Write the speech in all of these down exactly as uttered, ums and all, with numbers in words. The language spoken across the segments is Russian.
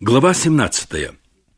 Глава семнадцатая.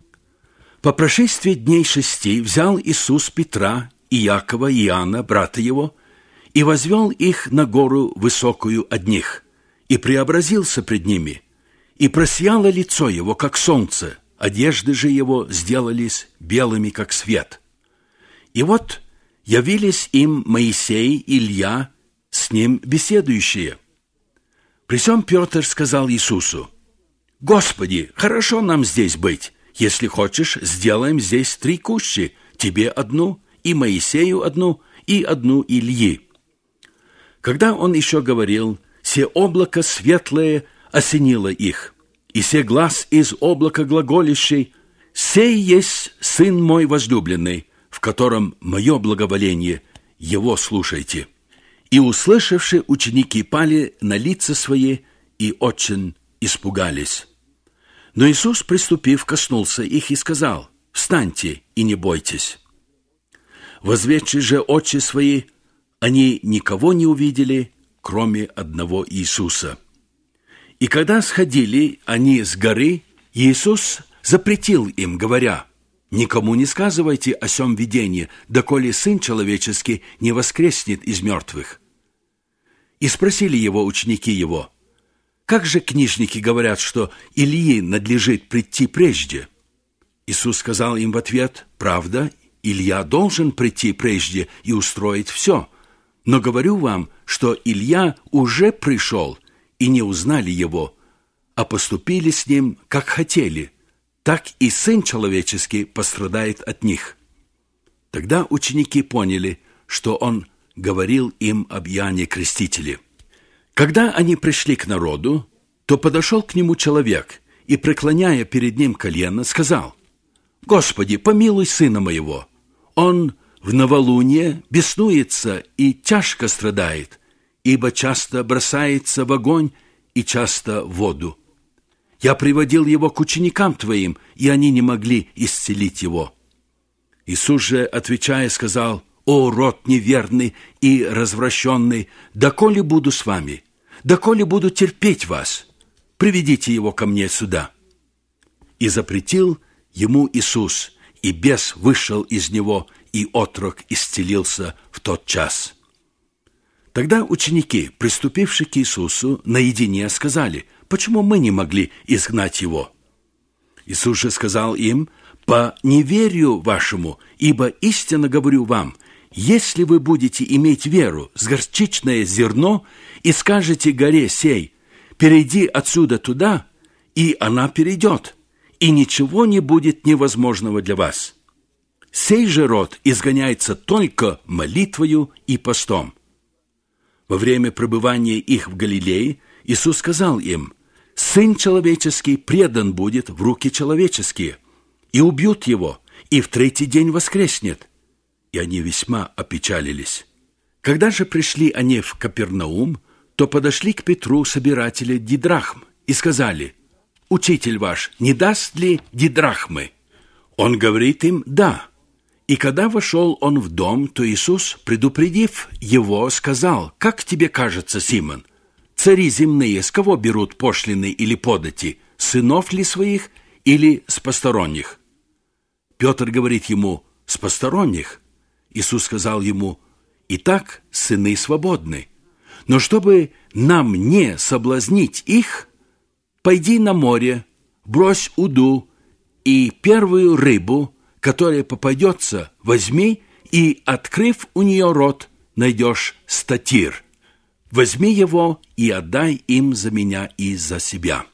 По прошествии дней шести взял Иисус Петра и Иакова и Иоанна, брата его, и возвел их на гору высокую одних, и преобразился пред ними, и просияло лицо его, как солнце, одежды же его сделались белыми, как свет. И вот явились им Моисей и Илья, с ним беседующие. При сем Петр сказал Иисусу: «Господи, хорошо нам здесь быть. Если хочешь, сделаем здесь три кущи, тебе одну, и Моисею одну, и одну Ильи». Когда он еще говорил, се облако светлое осенило их, и се глас из облака глаголищей: «Сей есть Сын мой возлюбленный, в котором мое благоволение, его слушайте». И, услышавши, ученики пали на лица свои и очень испугались. Но Иисус, приступив, коснулся их и сказал: «Встаньте и не бойтесь». Возведши же очи свои, они никого не увидели, кроме одного Иисуса. И когда сходили они с горы, Иисус запретил им, говоря: «Никому не сказывайте о сем видении, доколе Сын Человеческий не воскреснет из мертвых». И спросили его ученики его: «Как же книжники говорят, что Илии надлежит прийти прежде?» Иисус сказал им в ответ: «Правда, Илья должен прийти прежде и устроить все. Но говорю вам, что Илья уже пришел, и не узнали его, а поступили с ним, как хотели. Так и Сын Человеческий пострадает от них». Тогда ученики поняли, что он говорил им об Иоанне Крестителе. Когда они пришли к народу, то подошел к нему человек и, преклоняя перед ним колено, сказал: «Господи, помилуй сына моего. Он в новолуние беснуется и тяжко страдает, ибо часто бросается в огонь и часто в воду. Я приводил его к ученикам твоим, и они не могли исцелить его». Иисус же, отвечая, сказал: «О, род неверный и развращенный, доколе буду с вами? Доколе буду терпеть вас? Приведите его ко мне сюда». И запретил ему Иисус, и бес вышел из него, и отрок исцелился в тот час. Тогда ученики, приступившие к Иисусу, наедине сказали: «Почему мы не могли изгнать его?» Иисус же сказал им: «По неверию вашему, ибо истинно говорю вам, если вы будете иметь веру с горчичное зерно и скажете горе сей: перейди отсюда туда, и она перейдет, и ничего не будет невозможного для вас. Сей же род изгоняется только молитвою и постом». Во время пребывания их в Галилее Иисус сказал им: «Сын Человеческий предан будет в руки человеческие, и убьют его, и в третий день воскреснет». И они весьма опечалились. Когда же пришли они в Капернаум, то подошли к Петру собиратели дидрахм и сказали: «Учитель ваш не даст ли дидрахмы?» Он говорит им: «Да». И когда вошел он в дом, то Иисус, предупредив его, сказал: «Как тебе кажется, Симон, цари земные с кого берут пошлины или подати, сынов ли своих или с посторонних?» Петр говорит ему: «С посторонних». Иисус сказал ему: «Итак, сыны свободны. Но чтобы нам не соблазнить их, пойди на море, брось уду, и первую рыбу, которая попадется, возьми, и, открыв у нее рот, найдешь статир. Возьми его и отдай им за меня и за себя».